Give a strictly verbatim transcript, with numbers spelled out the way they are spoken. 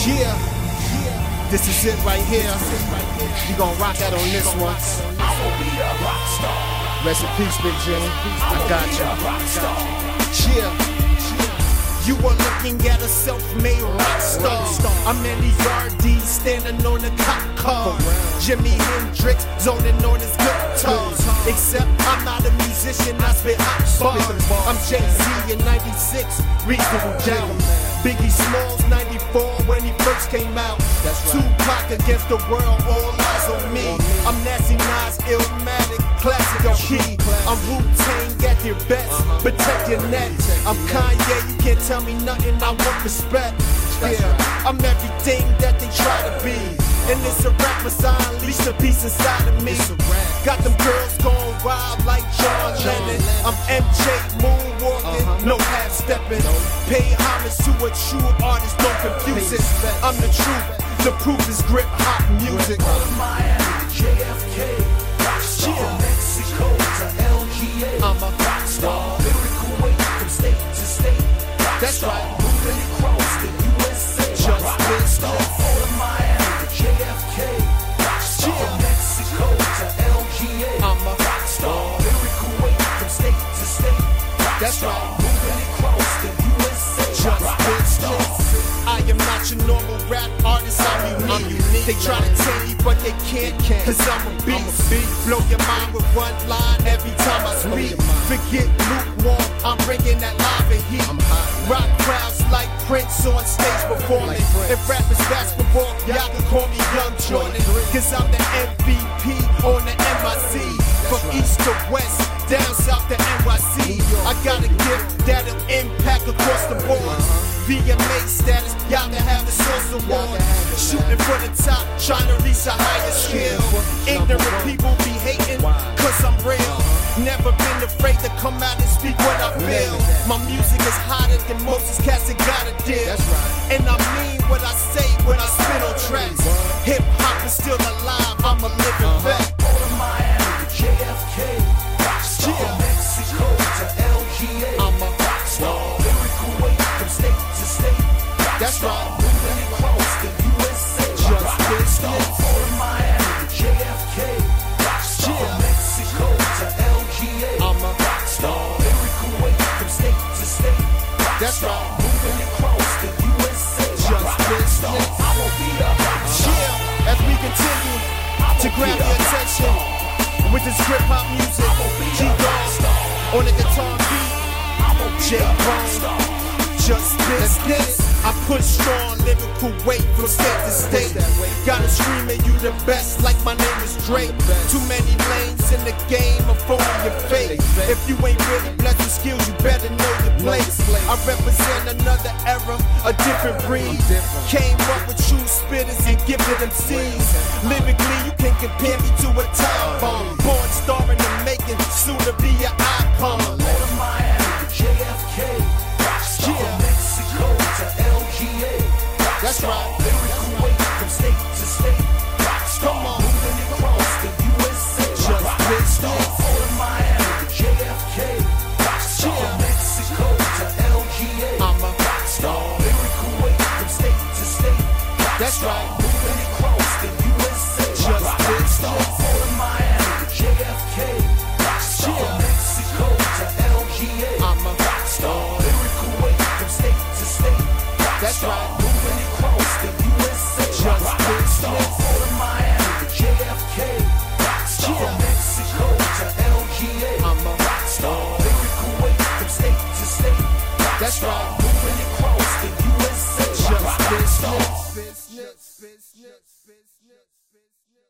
Yeah, this is it right here. We gon' rock out on this one. Rest in peace, Big Jimmy. I got you. Yeah. You are looking at a self-made rock star. I'm in the R D standing on the cop car. Jimi Hendrix zoning on his guitars. Except I'm not a musician, I spit hot bars. I'm Jay-Z in ninety-six, reasonable doubt. Biggie Smalls ninety-four when he first came out. Tupac against the world, all eyes on me. I'm Nasty Nas, Illmatic, classic on key. I'm Wu-Tang at your best, protect your neck. I'm Kanye, you can't tell me nothing, I want respect. Yeah, I'm everything that they try to be. And it's a rap, cause I unleash a piece inside of me. Got them girls going wild like John Lennon. I'm M J moonwalking, no half stepping. Pay homage to a true artist, don't confuse it. I'm the truth, the proof is grip hop music. Miami, J F K, rockstar, from Mexico to L G A. I'm a rockstar, lyrical weight from state to state. Rockstar, that's right, moving across the U S A. Just rockstar, from Miami, J F K, rockstar, from Mexico to L G A. I'm a rockstar, lyrical weight from state to state. Rockstar, that's right, moving across the U S A. Just rockstar. I am not your normal rap artist, I'm unique. I'm unique. They try to tell you, but they can't, cause I'm a beast. Blow your mind with one line every time I speak. Forget lukewarm, I'm bringing that lava heat. Rock crowds like Prince on stage performing. If rap is basketball, y'all can call me Young Jordan. Cause I'm the M V P on the M I C. From east to west, down south to N Y C. I got a gift that'll impact across the board. V M A status, y'all can have the source award. Shooting for the top, trying to reach a higher skill. Ignorant people be hating, cause I'm real. Never been afraid to come out and speak what I feel. My music is hotter than most cats that got a deal. And I mean what I say when I spit on tracks. Hip hop is still alive, I'm a living fact. Miami, J F K, rockstar, from Mexico to L G A. I'm a rockstar, lyrical weight from state to state. Rockstar, that's right, moving across the U S A. Just rockstar, from Miami, J F K, rockstar, from Mexico to L G A. I'm a rockstar, lyrical weight from state to state. Rockstar, that's right, moving across the U S A. Just rockstar, I will be a rockstar. Yeah, as we continue to grab your attention with this grip hop music, G-Dog on the guitar beat, J-Bone, just this, this. I put strong lyrical weight from state to state. Gotta screaming you the best like my name is Drake. Too many lanes in the game of phony and fake. If you ain't really blessed with skills, you better know your place. I represent another era, a different breed. Came up with true spitters and gifted M Cs. Lyrically, you can compare me to a time bomb. Born star in the making, soon to be an icon. Miami, J F K, rockstar, from Mexico to L G A. That's right, lyrical weight from state to state. Rockstar, come on, moving across the U S A. just rockstar, from Miami, J F K, rockstar, from Mexico to L G A. I'm a rockstar, lyrical weight from state to state. Rockstar, that's right, moving across the U S A. just rockstar, from Miami, J F K, rockstar, from Mexico to L G A. I'm a rockstar, lyrical weight from state to state. that's right, moving across the U S A. just rockstar, from Miami, J F K, rockstar, from Mexico to L G A. I'm a rockstar, lyrical weight from state to state. that's right.